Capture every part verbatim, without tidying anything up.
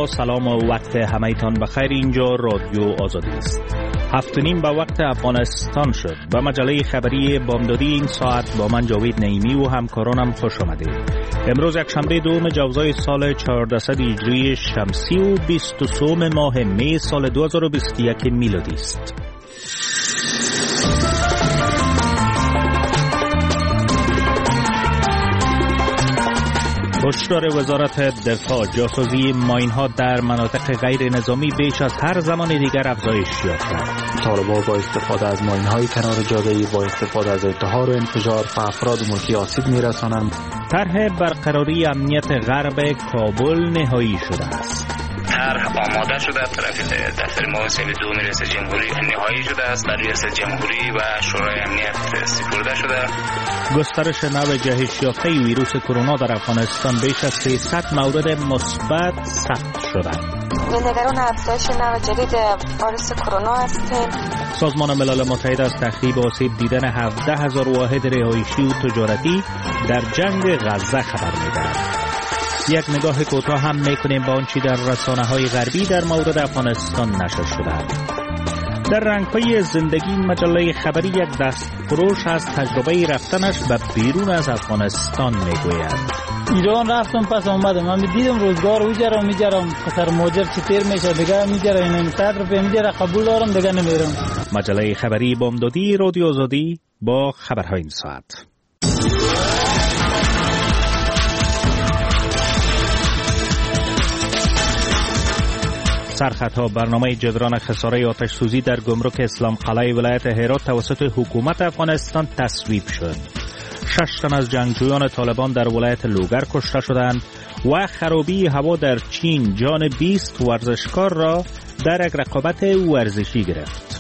با سلام و وقت همه‌تان بخیر. اینجا رادیو آزادی است. هفت و نیم به وقت افغانستان شد. با مجله خبری بامدادی این ساعت با من جاوید نعیمی و همکارانم خوش آمدید. امروز یکشنبه دوم جوزای سال چهاردهصد هجری شمسی و بیست و سه ماه می سال دو هزار و بیست و یک میلادی است. هشدار وزارت دفاع: جاسوسی ماین‌ها در مناطق غیر نظامی بیش از هر زمان دیگر افزایش یافته. طالبان با استفاده از ماین‌های کنار جاده‌ای با استفاده از اتحاد و انفجار به افراد ملکی آسیب می‌رسانند. طرح برقراری امنیت غرب کابل نهایی شده است. طرح آماده شده، طرف دفتر معاصر دوم ریاست جمهوری نهایی شده است، در ریاست جمهوری و شورای امنیت سپرده شده. گسترش نوع جهش یافته ویروس کرونا در افغانستان بیش از سیصد مورد مثبت ثبت شده. نگران افزایش نوع جدید ویروس کرونا هستیم. سازمان ملل متحد از تخریب آسیب دیدن هفده هزار واحد رهایشی و تجارتی در جنگ غزه خبر می‌دهد. یک نگاه کوتاه هم میکنیم با آنچه در رسانه‌های غربی در مورد افغانستان نشر شده. در رنگ‌های زندگی مجله خبری یک دستفروش از تجربه رفتنش به بیرون از افغانستان میگوید. ایران رفتم پس آمدم، من دیدم روزگار اوجرم میجرم خسر موجر چطور میشه دیگه میجره این صد روپیه میجره قبول دارم دیگه نمیرم. مجله خبری بامدادی رادیو آزادی با خبرهای این ساعت. سرخطها: برنامه جبران خساره آتش سوزی در گمرک اسلام قلعه ولایت هرات توسط حکومت افغانستان تصویب شد. شش تن از جنگجویان طالبان در ولایت لوگر کشته شدند و خرابی هوا در چین جان بیست ورزشکار را در یک رقابت ورزشی گرفت.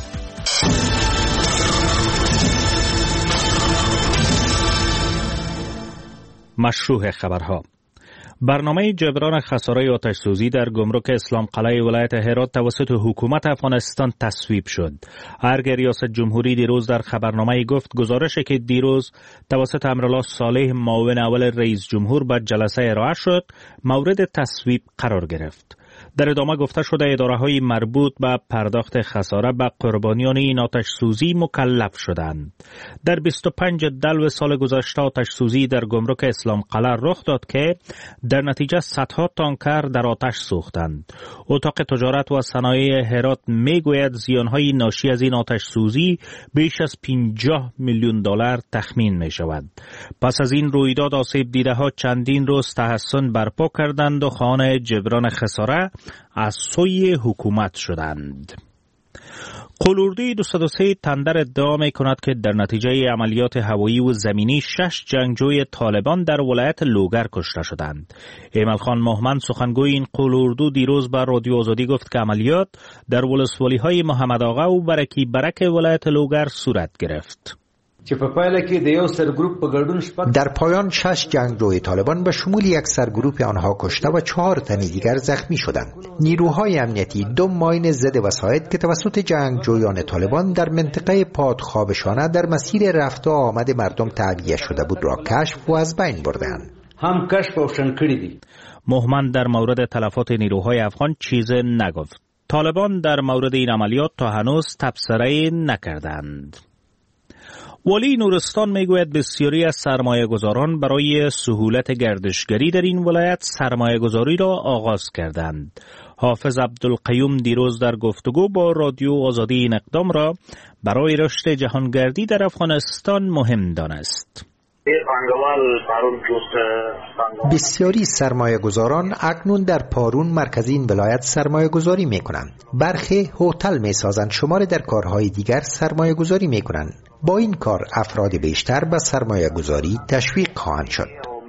مشروع خبرها: برنامه جبران خساره آتش سوزی در گمرک اسلام قلعه ولایت هرات توسط حکومت افغانستان تصویب شد. ارگ ریاست جمهوری دیروز در خبرنامه گفت گزارشی که دیروز توسط امرالله صالح معاون اول رئیس جمهور به جلسه ارائه شد مورد تصویب قرار گرفت. در ادامه گفته شده اداره‌های مربوط به پرداخت خساره به قربانیان این آتش سوزی مکلف شدند. در بیست و پنج دلو سال گذشته آتش سوزی در گمرک اسلام قلعه رخ داد که در نتیجه صدها تانکر در آتش سوختند. اتاق تجارت و صنایع هرات میگوید زیانهای ناشی از این آتش سوزی بیش از پنجاه میلیون دلار تخمین می شود. پس از این رویداد آسیب دیده ها چندین روز تحسن برپا کردند و خواهان جبران خساره از سوی حکومت شدند. قلوردی دویست و سه تندر ادعا می کند که در نتیجه عملیات هوایی و زمینی شش جنگجوی طالبان در ولایت لوگر کشته شدند. ایمل خان محمد سخنگوی این قلوردو دیروز به رادیو آزادی گفت که عملیات در ولسوالی های محمد آقا و برکی برک ولایت لوگر صورت گرفت. در پایان شش جنگجوی طالبان به شمول یک سرگروپ آنها کشته و چهار تن دیگر زخمی شدند. نیروهای امنیتی دو ماین ضد وسایط که توسط جنگجویان طالبان در منطقه پادخوابشانه در مسیر رفت و آمد مردم تعبیه شده بود را کشف و از بین بردند. هم کشف و روشن کړي دي. محمد در مورد تلفات نیروهای افغان چیز نگفت. طالبان در مورد این عملیات تا هنوز تبصره نکردند. والی نورستان میگوید بسیاری از سرمایه گذاران برای سهولت گردشگری در این ولایت سرمایه گذاری را آغاز کردند. حافظ عبدالقیوم دیروز در گفتگو با رادیو آزادی این اقدام را برای رشد جهانگردی در افغانستان مهم دانست. بسیاری سرمایه گذاران اکنون در پارون مرکز این ولایت سرمایه گذاری می کنند. برخی هتل می سازند، شمار در کارهای دیگر سرمایه گذاری می کنند. با این کار افراد بیشتر به سرمایه گذاری تشویق خواهند شد.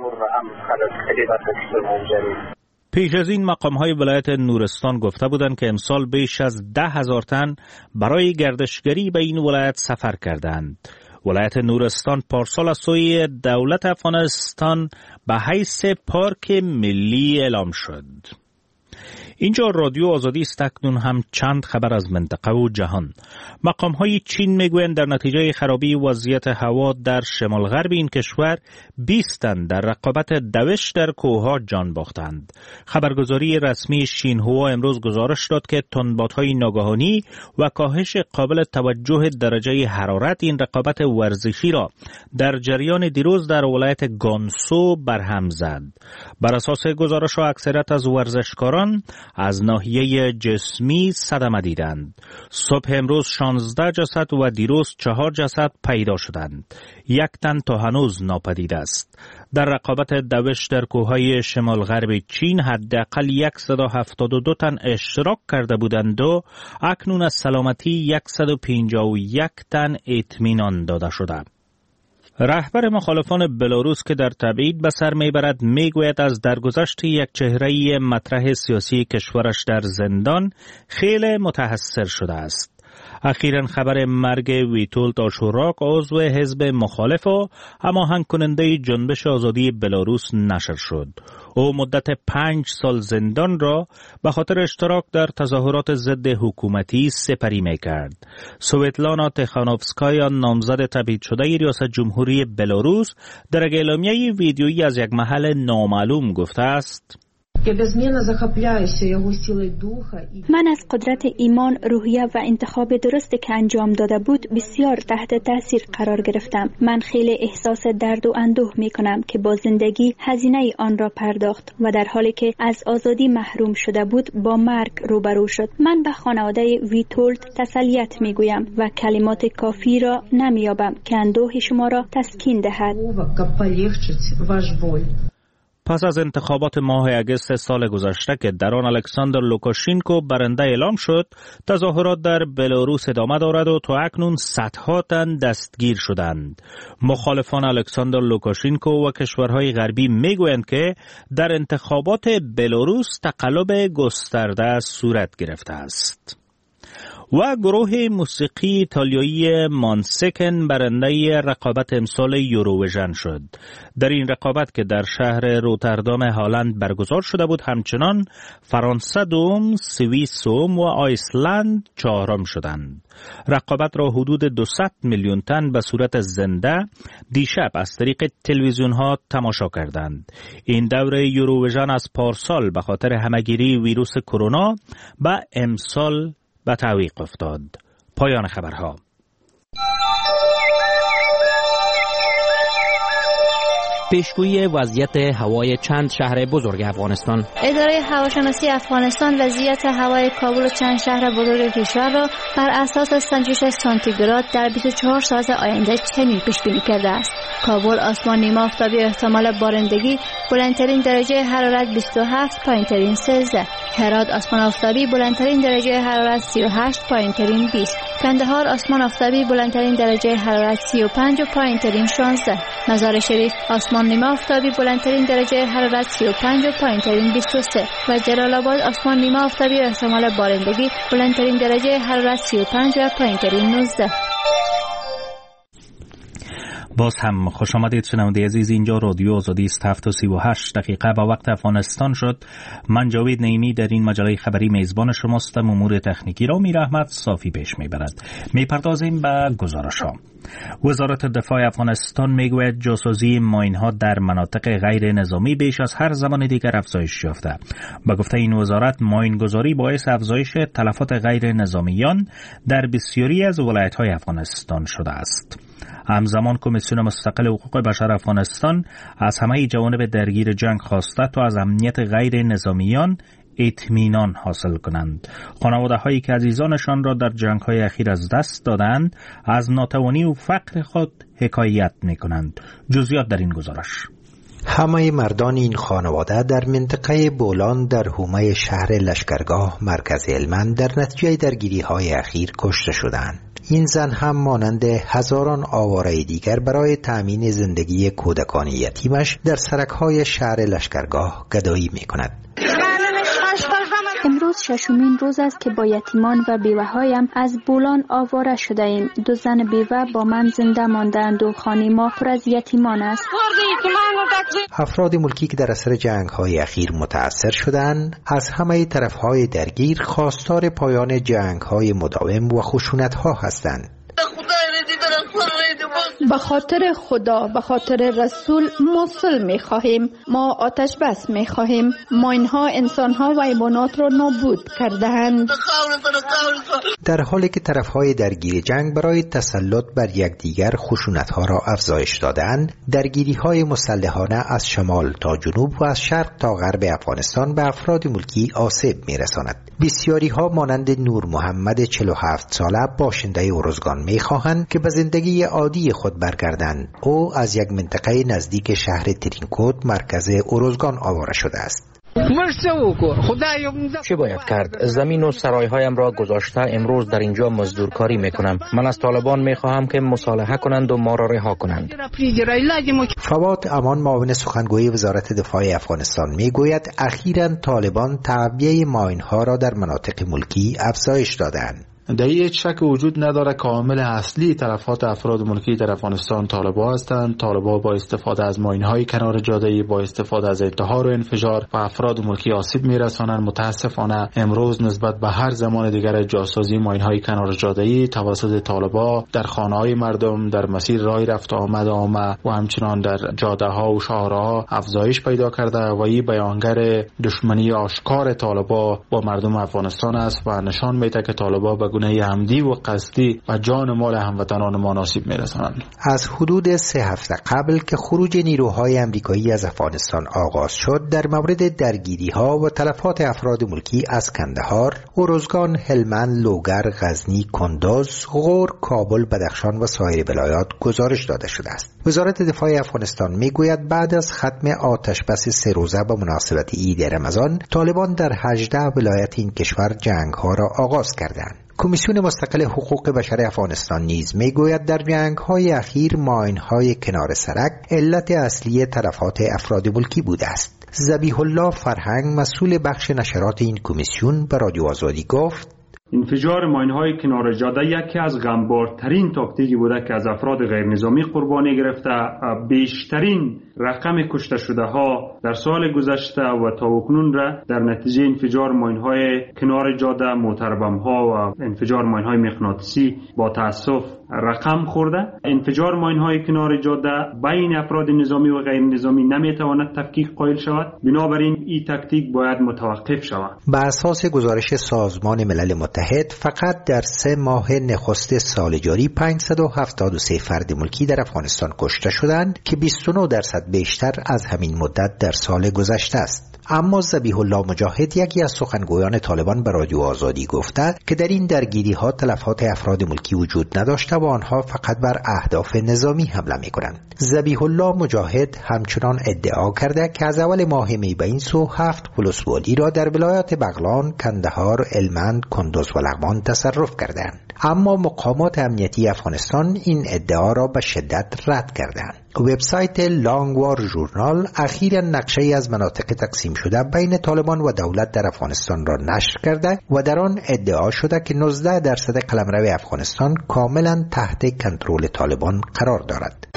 پیش از این مقام‌های ولایت نورستان گفته بودند که امسال بیش از ده هزار تن برای گردشگری به این ولایت سفر کردند. ولایت نورستان پارسال از سوی دولت افغانستان به حیث پارک ملی اعلام شد. اینجا رادیو آزادی است. اکنون هم چند خبر از منطقه و جهان. مقام های چین میگویند در نتیجه خرابی وضعیت هوا در شمال غرب این کشور بیست تن در رقابت دوش در کوهها جان باختند. خبرگزاری رسمی شینهوا امروز گزارش داد که تندبادهای ناگهانی و کاهش قابل توجه درجه حرارت این رقابت ورزشی را در جریان دیروز در ولایت گانسو برهم زد. بر اساس گزارش اکثریت از ورزشکاران از ناحیه جسمی صدمه دیدند. صبح امروز شانزده جسد و دیروز چهار جسد پیدا شدند. یک تن تا هنوز ناپدید است. در رقابت دوش در کوههای شمال غرب چین حداقل صد و هفتاد و دو تن اشتراک کرده بودند و اکنون از سلامتی صد و پنجاه و یک تن اطمینان داده شده. رهبر مخالفان بلاروس که در تبعید به سر میبرد میگوید از درگذشت یک چهره مطرح سیاسی کشورش در زندان خیلی متحسر شده است. اخیراً خبر مرگ ویتولت آشوراک عضو حزب مخالف و هماهنگ کننده جنبش آزادی بلاروس نشر شد. او مدت پنج سال زندان را به خاطر اشتراک در تظاهرات ضد حکومتی سپری میکرد. سویتلانا تخانوفسکایا نامزد تبعید شده ریاست جمهوری بلاروس در اعلامیه ویدیویی از یک محل نامعلوم گفته است: من از قدرت ایمان، روحیه و انتخاب درست که انجام داده بود بسیار تحت تاثیر قرار گرفتم. من خیلی احساس درد و اندوه می کنم که با زندگی هزینه آن را پرداخت و در حالی که از آزادی محروم شده بود با مرگ روبرو شد. من به خانواده ویتولت تسلیت می گویم و کلمات کافی را نمی یابم که اندوه شما را تسکین دهد. پس از انتخابات ماه اگست سال گذشته که در آن الکساندر لوکاشینکو برنده اعلام شد، تظاهرات در بلاروس ادامه دارد و تا اکنون صدها تن دستگیر شدند. مخالفان الکساندر لوکاشینکو و کشورهای غربی میگویند که در انتخابات بلاروس تقلب گسترده صورت گرفته است. و گروه موسیقی ایتالیایی مانسکن برنده رقابت امسال یوروویژن شد. در این رقابت که در شهر روتردام هلند برگزار شده بود، همچنان فرانسه دوم، سوئیس سوم و آیسلند چهارم شدند. رقابت را حدود دویست میلیون تن به صورت زنده دیشب از طریق تلویزیون ها تماشا کردند. این دوره یوروویژن از پارسال به خاطر همهگیری ویروس کرونا به امسال به تعویق افتاد. پایان خبرها. پیشگویی وضعیت هوای چند شهر بزرگ افغانستان. اداره هواشناسی افغانستان وضعیت هوای کابل و چند شهر بزرگ کشور را بر اساس سنجش سانتیگراد در بیست و چهار ساعت آینده چنین پیش بینی کرده است: کابل آسمان نیمه آفتابی احتمال بارندگی، بلندترین درجه حرارت بیست و هفت، پایینترین سیزده. هرات آسمان آفتابی، بلندترین درجه حرارت سی و هشت، پایینترین بیست. کندهار آسمان آفتابی، بلندترین درجه حرارت سی و پنج و پایینترین شانزده. مزار شریف آسمان نیمه آفتابی، بلندترین درجه حرارت سی و پنج و پایینترین بیست و سه. و جلال آباد آسمان نیمه آفتابی احتمال بارندگی، بلندترین درجه حرارت سی و پنج و پایینترین نوزده. باز هم خوش آمدید شنونده عزیز. اینجا رادیو آزادی است. هفت و سی و هشت دقیقه با وقت افغانستان شد. من جاوید نعیمی در این مجله خبری میزبان شماستم. امور تکنیکی را میر احمد صافی پیش میبرد. میپردازیم به گزارش ها. وزارت دفاع افغانستان میگوید جاسوسی ماین ها در مناطق غیر نظامی بیش از هر زمان دیگر افزایش یافته. به گفته این وزارت، ماین گذاری باعث افزایش تلفات غیر نظامیان در بسیاری از ولایت های افغانستان شده است. همزمان کمیسیون مستقل حقوق بشر افغانستان از همه جوانب درگیر جنگ خواسته تا از امنیت غیر نظامیان اطمینان حاصل کنند. خانواده هایی که عزیزانشان را در جنگ های اخیر از دست دادند از ناتوانی و فقر خود حکایت می کنند. جزئیات در این گزارش. همه مردان این خانواده در منطقه بولان در حومه شهر لشکرگاه مرکز هلمند در نتیجه درگیری های اخیر کشته شدند. این زن هم مانند هزاران آواره دیگر برای تأمین زندگی کودکان یتیمش در سرک‌های شهر لشکرگاه گدایی می‌کند. امروز امروز ششمین روز است که با یتیمان و بیوه‌هایم از بولان آواره شده ایم. دو زن بیوه با من زنده ماندند و خانه ما پر از یتیمان است. افراد ملکی که در اثر جنگ‌های اخیر متأثر شدند از همه طرف‌های درگیر خواستار پایان جنگ‌های مداوم و خشونت‌ها هستند. به خاطر خدا، به خاطر رسول ما صلح می خواهیم. ما آتش بس می خواهیم. ما اینها انسانها و حیوانات را نابود کرده‌اند. در حالی که طرفهای درگیر جنگ برای تسلط بر یکدیگر خشونت‌ها را افزایش دادند، درگیری‌های مسلحانه از شمال تا جنوب و از شرق تا غرب افغانستان به افراد ملکی آسیب می‌رساند. بسیاری‌ها مانند نور محمد چهل و هفت ساله باشنده ارزگان می‌خواهند که به زندگی عادی خود برگردند. او از یک منطقه نزدیک شهر ترینکوت مرکز ارزگان آواره شده است. چه باید کرد؟ زمین و سرایهایم را گذاشته امروز در اینجا مزدورکاری میکنم. من از طالبان میخواهم که مصالحه کنند و ما را رها کنند. فواد امان معاون سخنگوی وزارت دفاع افغانستان میگوید اخیراً طالبان تعبیه ماین‌ها را در مناطق ملکی افزایش دادند. در هیچ شک وجود نداره که عامل اصلی تلفات افراد ملکی در افغانستان طالبان هستند. طالبان با استفاده از ماین‌های کنار جاده، با استفاده از انتحار و انفجار و افراد ملکی آسیب میرسانند. متاسفانه امروز نسبت به هر زمان دیگر جاسازی ماین‌های کنار جاده توسط طالبان در خانه‌های مردم، در مسیر راه رفت آمد آمد و همچنان در جاده‌ها و شهرها افزایش پیدا کرده و این بیانگر دشمنی آشکار طالبان با مردم افغانستان است و نشان میده که طالبان به گونه عمدی و قصدی و جان مال هموطنان ما آسیب میرسانند. از حدود سه هفته قبل که خروج نیروهای امریکایی از افغانستان آغاز شد، در مورد درگیری‌ها و تلفات افراد ملکی از کندهار، ارزگان، هلمند، لوگر، غزنی، کندوز، غور، کابل، بدخشان و سایر ولایات گزارش داده شده است. وزارت دفاع افغانستان میگوید بعد از ختم آتش بس سه روزه به مناسبت عید رمضان، طالبان در هجده ولایت این کشور جنگ‌ها را آغاز کردند. کمیسیون مستقل حقوق بشر افغانستان نیز میگوید در جنگ‌های اخیر ماین‌های کنار سرک علت اصلی تلفات افراد ملکی بوده است. ذبیح الله فرهنگ مسئول بخش نشرات این کمیسیون به رادیو آزادی گفت: انفجار ماین‌های کنار جاده یکی از غمبارترین تاکتیکی بوده که از افراد غیر نظامی قربانی گرفته. بیشترین رقم کشته شده ها در سال گذشته و تا اکنون را در نتیجه انفجار ماین‌های کنار جاده، موتربم ها و انفجار ماین‌های مغناطیسی با تأسف رقم خورده. انفجار ماین‌های کنار جاده بین افراد نظامی و غیر نظامی نمیتواند تفکیک قائل شود. بنابراین این تاکتیک باید متوقف شود. بر اساس گزارش سازمان ملل متحد فقط در سه ماه نخست سال جاری پانصد و هفتاد و سه فرد ملکی در افغانستان کشته شدند که بیست و نه درصد بیشتر از همین مدت در سال گذشته است. اما ذبیح الله مجاهد، یکی از سخنگویان طالبان، به رادیو آزادی گفته که در این درگیری ها تلفات افراد ملکی وجود نداشته و آنها فقط بر اهداف نظامی حمله می کنند. ذبیح الله مجاهد همچنان ادعا کرده که از اول ماه می به این سو هفت پلسوالی را در ولایات بغلان، کندهار، هلمند، کندوز و لغمان تصرف کردند. اما مقامات امنیتی افغانستان این ادعا را به شدت رد کردند. وبسایت لانگوار ژورنال اخیراً نقشه‌ای از مناطق تقسیم شده بین طالبان و دولت در افغانستان را نشر کرده و در آن ادعا شده که نوزده درصد قلمرو افغانستان کاملاً تحت کنترل طالبان قرار دارد.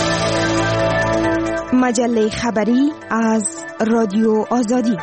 مجله خبری از رادیو آزادی.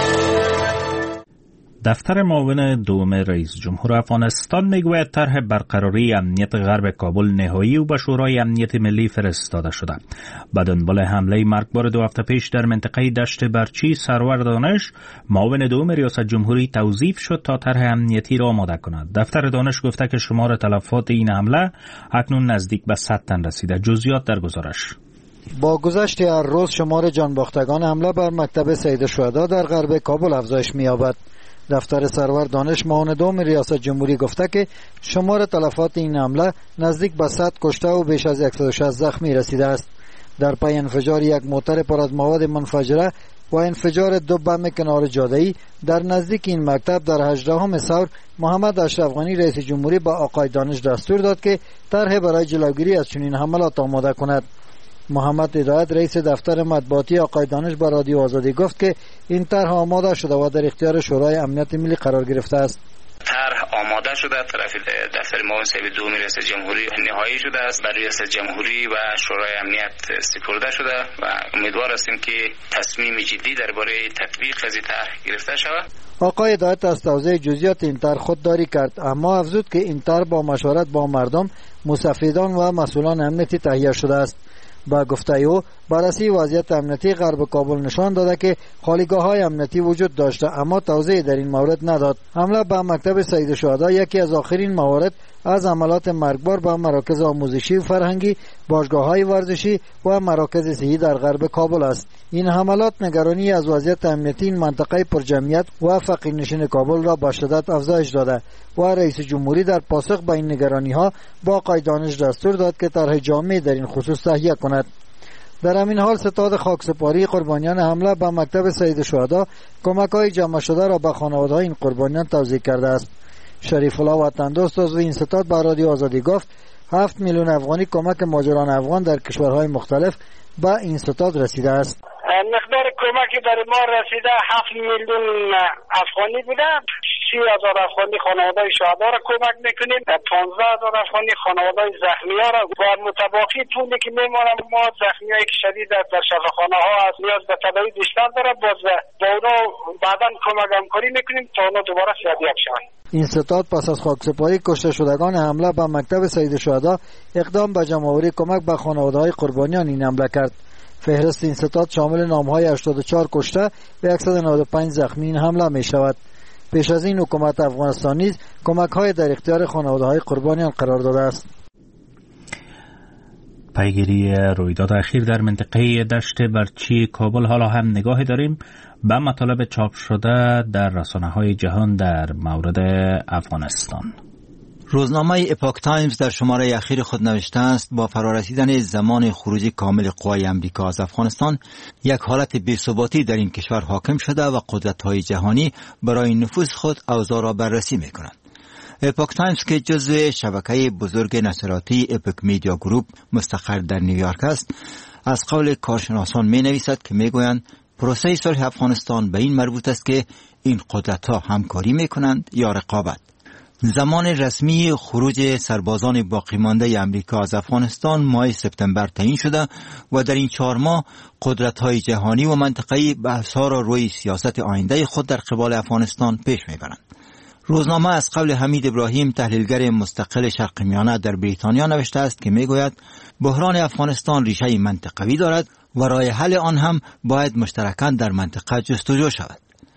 دفتر معاون دوم رئیس جمهور افغانستان میگوید طرح برقراری امنیت غرب کابل نهایی و به شورای امنیت ملی فرستاده شده. به دنبال حمله مرگبار دو هفته پیش در منطقه دشت برچی، سرور دانش معاون دوم ریاست جمهوری توظیف شد تا طرح امنیتی را آماده کند. دفتر دانش گفته که شمار تلفات این حمله اکنون نزدیک به صد تن رسیده. جزئیات در گزارش. با گذشت هر روز شمار جانباختگان حمله بر مکتب سید الشهدا در غرب کابل افزایش می‌یابد. دفتر سرور دانش معاون دوم ریاست جمهوری گفته که شمار تلفات این حمله نزدیک به صد کشته و بیش از صد و شصت زخمی رسیده است. در پی انفجار یک موتر پر از مواد منفجره و انفجار دو بم کنار جاده‌ای در نزدیک این مکتب در هجدهم ثور، محمد اشرف غنی رئیس جمهوری به آقای دانش دستور داد که طرح برای جلوگیری از چنین حملات آماده کند. محمد هدایت رئیس دفتر مطبوعاتی آقای دانش به رادیو آزادی گفت که این طرح آماده شده و در اختیار شورای امنیت ملی قرار گرفته است. طرح آماده شده، طرف دفتر معاون صاحب دوم ریاست جمهوری نهایی شده است، بر ریاست جمهوری و شورای امنیت سپرده شده و امیدوار هستیم که تصمیم جدی درباره تطبیق از این طرح گرفته شود. آقای هدایت از توضیح جزئیات این طرح خودداری کرد، اما افزود که این طرح با مشورت با مردم، مستفیدان و مسئولان امنیتی تهیه شده است. با گفته او بررسی وضعیت امنیتی غرب کابل نشان داده که خالیگاه‌های امنیتی وجود داشته، اما توضیح در این مورد نداد. حمله به مکتب سید شهدا یکی از آخرین موارد از عملات مرگبار به مراکز آموزشی و فرهنگی، باشگاه‌های ورزشی و مراکز صحی در غرب کابل است. این حملات نگرانی از وضعیت امنیتی این منطقه پرجمعیت و فقیرنشین کابل را به شدت افزایش داده و رئیس جمهوری در پاسخ به این نگرانی‌ها با آقای دانش دستور داد که طرح جامع در این خصوص تهیه کند. در همین حال ستاد خاکسپاری قربانیان حمله به مکتب سید شهدا کمک‌های جمع شده را به خانواده‌های این قربانیان توزیع کرده است. شریف الله وطندوست عضو این ستاد به رادیو آزادی گفت هفت میلیون افغانی کمک مهاجران افغان در کشورهای مختلف به این ستاد رسیده است. مقدار کمکی در ما رسیده هفت میلیون افغانی بوده. سی هزار افغانی خانواده شهدا را کمک میکنیم، پانزده هزار افغانی خانواده زخمی ها را و متباقی پولی که میمانم ما زخمی هایی که شدید در شفاخانه ها از نیاز به تداوی بیشتر داره، باز با اونا بعدا کمک همکاری میکنیم تا اونا دوباره صحتیاب شوند. این ستاد پس از خاکسپاری کشته شدگان حمله به مکتب سید شهدا اقدام به جمع‌آوری کمک به خانواده‌های قربانیان این حمله کرد. فهرست این ستاد شامل نام‌های هشتاد و چهار کشته و صد و نود و پنج زخمی این حمله می شود. پیش از این حکومت افغانستان نیز کمک‌های در اختیار خانواده‌های قربانیان قرار داده است. پیگیری رویداد اخیر در منطقه دشت برچی کابل حالا هم نگاه داریم به مطالب چاپ شده در رسانه‌های جهان در مورد افغانستان. روزنامه اپاک تایمز در شماره اخیر خود نوشته است با فرارسیدن زمان خروج کامل قوای امریکا از افغانستان یک حالت بی‌ثباتی در این کشور حاکم شده و قدرت‌های جهانی برای نفوذ خود اوضاع را بررسی می‌کنند. اپاک تایمز که جزو شبکه بزرگ نشریاتی اپاک میدیا گروپ مستقر در نیویورک است، از قول کارشناسان می‌نویسد که می‌گویند پروسه صلح افغانستان به این مربوط است که این قدرت‌ها همکاری می‌کنند یا رقابت. زمان رسمی خروج سربازان باقی مانده امریکا از افغانستان ماه سپتامبر تعیین شده و در این چهار ماه قدرت‌های جهانی و منطقه‌ای بحث‌ها را روی سیاست آینده خود در قبال افغانستان پیش می‌برند. روزنامه از قول حمید ابراهیم تحلیلگر مستقل شرق میانه در بریتانیا نوشته است که میگوید بحران افغانستان ریشه منطقوی دارد و راه حل آن هم باید مشترکاً در منطقه جستجو شود.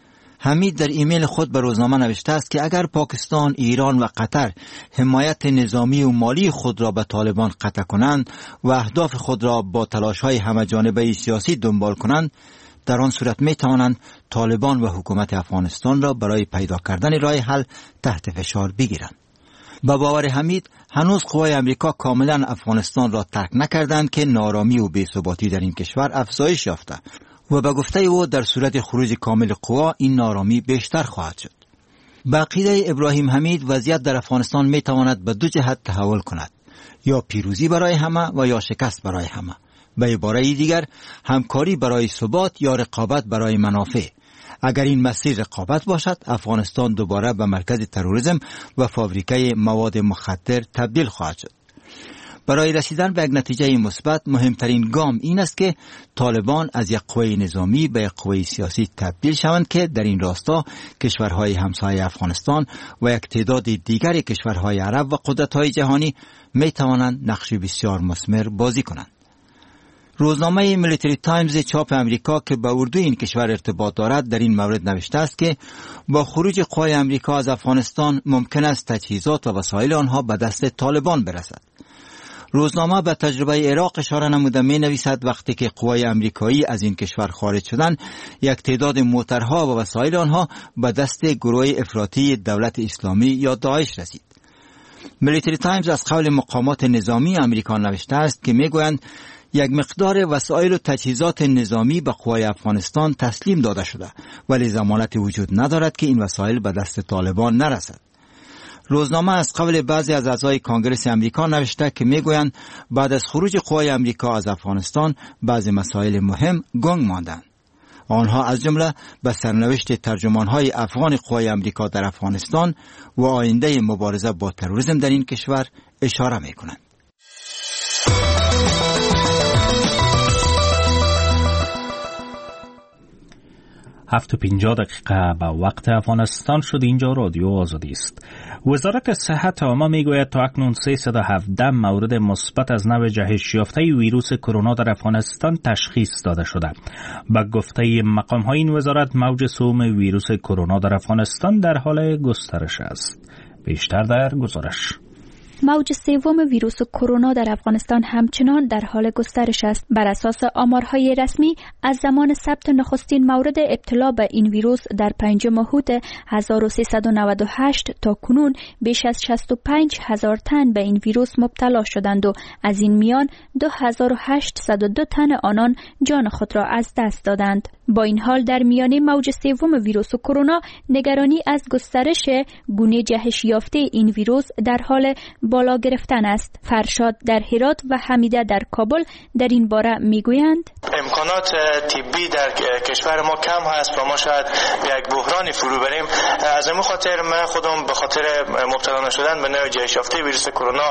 حمید در ایمیل خود به روزنامه نوشته است که اگر پاکستان، ایران و قطر حمایت نظامی و مالی خود را به طالبان قطع کنند و اهداف خود را با تلاش‌های همه‌جانبه سیاسی دنبال کنند، در آن صورت می توانند طالبان و حکومت افغانستان را برای پیدا کردن راه حل تحت فشار بگیرند. با باور حمید هنوز قوای امریکا کاملا افغانستان را ترک نکردند که نارامی و بی‌ثباتی در این کشور افزایش یافته و به گفته او در صورت خروج کامل قوا این نارامی بیشتر خواهد شد. به عقیده ابراهیم حمید وضعیت در افغانستان می تواند به دو جهت تحول کند، یا پیروزی برای همه و یا شکست برای همه. به عباره دیگر همکاری برای ثبات یا رقابت برای منافع. اگر این مسیر رقابت باشد افغانستان دوباره به مرکز تروریسم و فابریکه مواد مخدر تبدیل خواهد شد. برای رسیدن به یک نتیجه مثبت مهمترین گام این است که طالبان از یک قوه نظامی به یک قوه سیاسی تبدیل شوند که در این راستا کشورهای همسایه افغانستان و یک تعداد دیگر کشورهای عرب و قدرت‌های جهانی می توانند نقش بسیار مثمر بازی کنند. روزنامه میلیتری تایمز چاپ امریکا که به اردوی این کشور ارتباط دارد در این مورد نوشته است که با خروج قوای امریکا از افغانستان ممکن است تجهیزات و وسایل آنها به دست طالبان برسد. روزنامه به تجربه عراق اشاره نموده می نویسد وقتی که قوای امریکایی از این کشور خارج شدند یک تعداد موترها و وسایل آنها به دست گروه افراطی دولت اسلامی یا داعش رسید. میلیتری تایمز از قول مقامات نظامی امریکا نوشته است که می گویند یک مقدار وسایل و تجهیزات نظامی به قوای افغانستان تسلیم داده شده ولی ضمانت وجود ندارد که این وسایل به دست طالبان نرسد. روزنامه از قول بعضی از اعضای کانگرس امریکا نوشته که میگویند بعد از خروج قوای امریکا از افغانستان بعضی مسائل مهم گنگ ماندند. آنها از جمله به سرنوشت ترجمانهای افغان قوای امریکا در افغانستان و آینده مبارزه با تروریسم در این کشور اشاره میکنند. هفت و پنجاه دقیقه به وقت افغانستان شد. اینجا رادیو آزادی است. وزارت صحت عامه میگوید تا اکنون سیصد و هفده مورد مثبت از نوع جهش یافته ویروس کرونا در افغانستان تشخیص داده شده. به گفته مقام های این وزارت موج سوم ویروس کرونا در افغانستان در حال گسترش است. بیشتر در گزارش. موج سوم ویروس کرونا در افغانستان همچنان در حال گسترش است. بر اساس آمارهای رسمی از زمان ثبت نخستین مورد ابتلا به این ویروس در پنجم مهر هزار و سیصد و نود و هشت تا کنون بیش از شصت و پنج هزار تن به این ویروس مبتلا شدند و از این میان دو هزار و هشتصد و دو تن آنان جان خود را از دست دادند. با این حال در میانه موج سوم ویروس کرونا نگرانی از گسترش گونه جهش یافته این ویروس در حال بالا گرفتن است. فرشاد در هرات و حمیده در کابل در این باره میگویند امکانات طبی در کشور ما کم هست و ما شاید به یک بحرانی فرو بریم. از این خاطر من خودم به خاطر مبتلا نشدن به نوع جهش یافته ویروس کرونا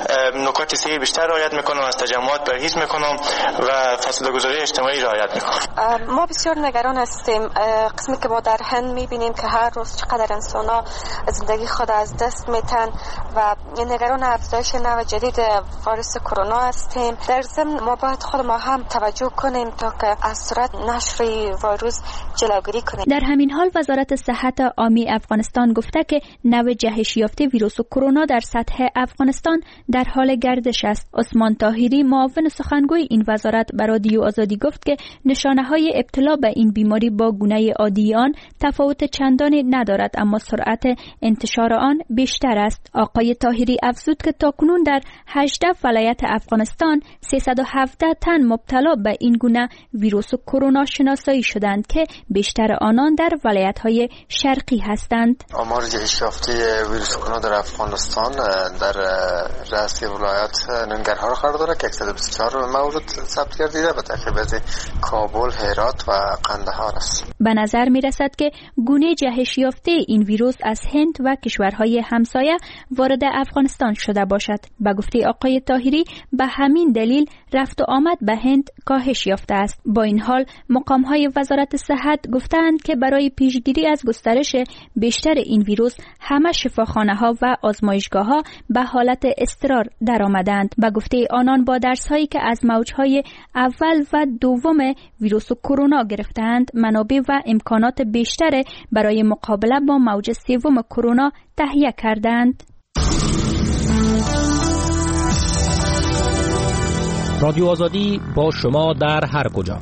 نکات صحی بیشتر رعایت میکنم، از تجمعات پرهیز میکنم و فاصله گذاری اجتماعی رعایت میکنم. ما بسیار نگران هستیم. قسمی که ما در هند میبینیم که هر روز چقدر انسان‌ها زندگی خود از دست میتن و نگران افزایش نوع جدید ویروس کرونا هستیم. در ضمن ما باید خود ما هم توجه کنیم تا که از سرعت نشر ویروس جلوگیری کنیم. در همین حال وزارت صحت عامه افغانستان گفته که نوع جهش یافته ویروس کرونا در سطح افغانستان در حال گردش است. عثمان طاهری معاون سخنگوی این وزارت به رادیو آزادی گفت که نشانه‌های ابتلا به این بیماری با گونه عادی آن تفاوت چندانی ندارد، اما سرعت انتشار آن بیشتر است. آقای طاهری افزود که تاکنون در هجده ولایت افغانستان سیصد و هفده تن مبتلا به این گونه ویروس کرونا شناسایی شدند که بیشتر آنان در ولایت‌های شرقی هستند. آمار جهش یافته ویروس کرونا در افغانستان در رأس ولایت ننگرهار قرار دارد که صد و بیست و چهار مورد ثبت گردیده به ترکیب کابل، هرات و قندهار است. به نظر می رسد که گونه جهش یافته این ویروس از هند و کشورهای همسایه وارد افغانستان شده باشد. به گفته آقای طاهری به همین دلیل رفت و آمد به هند کاهش یافته است. با این حال مقام‌های وزارت صحت گفتند که برای پیشگیری از گسترش بیشتر این ویروس همه شفاخانه‌ها و آزمایشگاه‌ها به حالت اضطرار درآمدند. به گفته آنان با درس‌هایی که از موج‌های اول و دوم ویروس کرونا گرفتند، منابع و امکانات بیشتر برای مقابله با موج سوم کرونا تهیه کردند. رادیو آزادی با شما در هر کجا.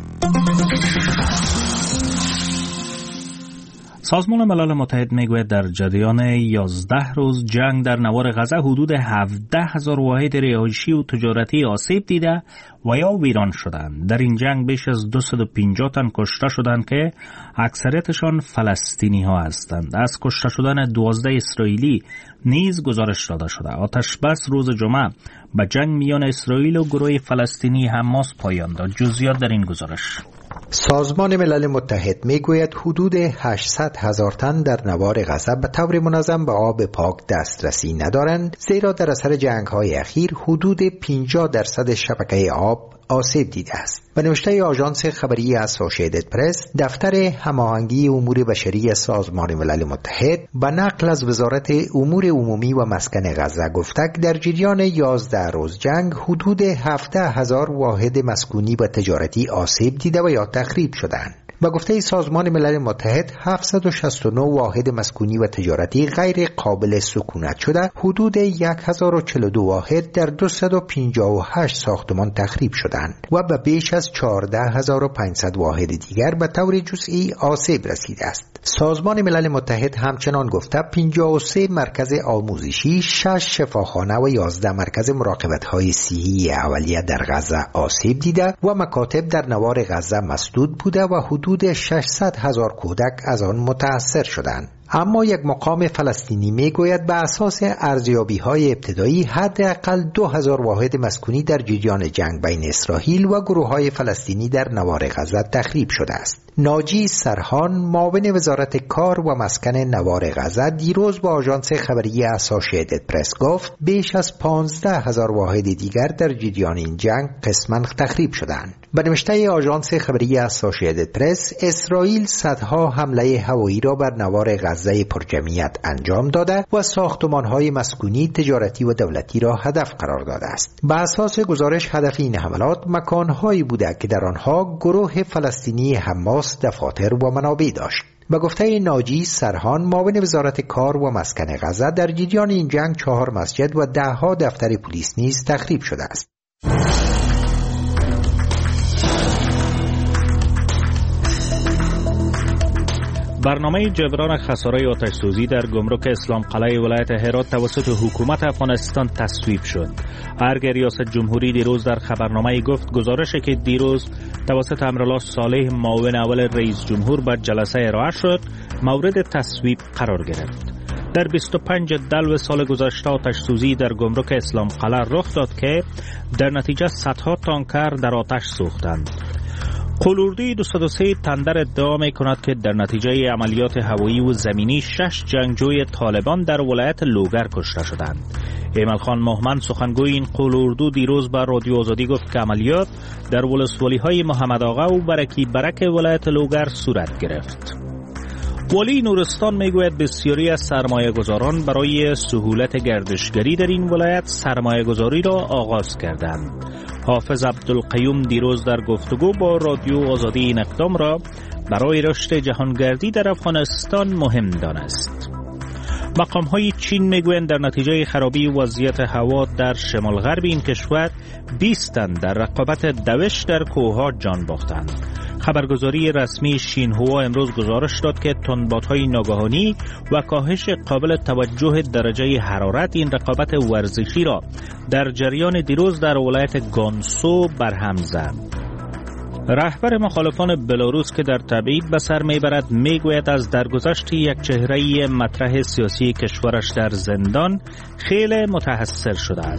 سازمان ملل متحد میگوید در جریان یازده روز جنگ در نوار غزه حدود هفده هزار واحد رهایشی و تجارتی آسیب دیده و یا ویران شدند. در این جنگ بیش از دویست و پنجاه تن کشته شدند که اکثریتشان فلسطینی ها هستند. از کشته شدن دوازده اسرائیلی نیز گزارش داده شده. آتش بس روز جمعه به جنگ میان اسرائیل و گروه فلسطینی حماس پایان داد. جزئیات در این گزارش. سازمان ملل متحد میگوید حدود هشتصد هزار تن در نوار غزه به طور منظم به آب پاک دسترسی ندارند، زیرا در اثر جنگ‌های اخیر حدود پنجاه درصد شبکه آب آسیب دیده است. به نوشته آژانس خبری اسوسییتد پرس، دفتر هماهنگی امور بشری سازمان ملل متحد به نقل از وزارت امور عمومی و مسکن غزه گفته که در جریان یازده روز جنگ حدود هفده هزار واحد مسکونی و تجارتی آسیب دیده و یا تخریب شدند. با گفته سازمان ملل متحد هفتصد و شصت و نه واحد مسکونی و تجارتی غیر قابل سکونت شده، حدود هزار و چهل و دو واحد در دویست و پنجاه و هشت ساختمان تخریب شدند و به بیش از چهارده هزار و پانصد واحد دیگر به طور جزئی آسیب رسیده است. سازمان ملل متحد همچنان گفته پنجاه و سه مرکز آموزشی، شش شفاخانه و یازده مرکز مراقبت‌های صحی اولیه در غزه آسیب دیده و مکاتب در نوار غزه مسدود بوده و حدود ششصد هزار کودک از آن متاثر شدند. اما یک مقام فلسطینی میگوید به اساس ارزیابی‌های ابتدایی حداقل دو هزار واحد مسکونی در جریان جنگ بین اسرائیل و گروه‌های فلسطینی در نوار غزه تخریب شده است. ناجی سرحان معاون وزارت کار و مسکن نوار غزه دیروز با آژانس خبری اسوسییتد پرس گفت بیش از پانزده هزار واحد دیگر در جریان این جنگ قسماً تخریب شدند. به نوشته آژانس خبری اسوسییتد پرس، اسرائیل صدها حمله هوایی را بر نوار غزه پرجمعیت انجام داده و ساختمان‌های مسکونی، تجارتی و دولتی را هدف قرار داده است. به اساس گزارش هدف این حملات مکان‌هایی بوده که در آنها گروه فلسطینی حماس دفاتر و منابع داشت. به گفته ناجی سرحان معاون وزارت کار و مسکن غزه، در جریان این جنگ چهار مسجد و ده ها دفتر پلیس نیز تخریب شده است. برنامه جبران خساره‌های آتش سوزی در گمرک اسلام قلعه ولایت هرات توسط حکومت افغانستان تصویب شد. ارگ ریاست جمهوری دیروز در خبرنامه گفت گزارشی که دیروز توسط امرالله صالح معاون اول رئیس جمهور بر جلسه ارائه شد مورد تصویب قرار گرفت. در بیست و پنج دلو سال گذشته آتش سوزی در گمرک اسلام قلعه رخ داد که در نتیجه صدها تانکر در آتش سوختند. قلوردی دویست و سه تندر ادعا می کند که در نتیجه عملیات هوایی و زمینی شش جنگجوی طالبان در ولایت لوگر کشته شدند. ایمل خان محمد سخنگوی این قلوردو دیروز بر رادیو آزادی گفت که عملیات در ولسوالی های محمد آقا و برکی برک ولایت لوگر صورت گرفت. ولی نورستان میگوید بسیاری از سرمایه گذاران برای سهولت گردشگری در این ولایت سرمایه گذاری را آغاز کردند. حافظ عبدالقیوم دیروز در گفتگو با رادیو آزادی این اقدام را برای رشد جهانگردی در افغانستان مهم دانست. مقام های چین میگویند در نتیجه خرابی وضعیت هوا در شمال غرب این کشور بیست تن در رقابت دوش در کوهها جان باختند. خبرگزاری رسمی شینهوا امروز گزارش داد که تندبادهای ناگهانی و کاهش قابل توجه درجه حرارت این رقابت ورزشی را در جریان دیروز در ولایت گانسو برهم زد. رهبر مخالفان بلاروس که در تبعید به سر میبرد میگوید از درگذشت یک چهره مطرح سیاسی کشورش در زندان خیلی متحسر شده است.